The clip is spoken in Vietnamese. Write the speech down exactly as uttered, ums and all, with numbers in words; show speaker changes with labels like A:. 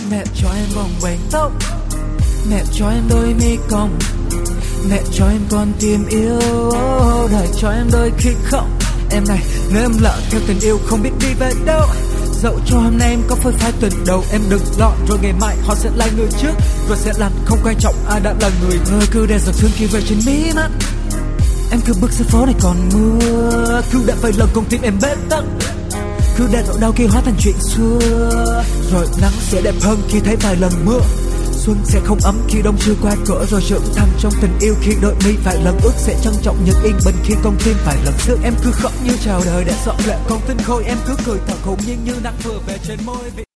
A: Mẹ cho em vòng vành tóc, mẹ cho em đôi mi cong, mẹ cho em con tim yêu, đời cho em đôi khi không. Em này, nếu em lỡ theo tình yêu không biết đi về đâu, dẫu cho hôm nay em có phơi phai tuần đầu, em đừng lo rồi ngày mai họ sẽ là người trước, rồi sẽ làm không quan trọng ai đã là người. Người cứ để giọt thương kia về trên mí mắt, em cứ bước ra phố này còn mưa, cứ để vài lần con tim em bế tắc, cứ để nỗi đau kia hóa thành chuyện xưa, rồi nắng sẽ đẹp hơn khi thấy vài lần mưa. Xuân sẽ không ấm khi đông chưa qua cửa, rồi trưởng thành trong tình yêu khi đôi mi vài lần ước, sẽ trân trọng những yên bình khi con tim vài lần xưa. Em cứ khóc như chào đời để dọn lệ con tinh khôi, em cứ cười thật hồn nhiên như nắng vừa về trên môi.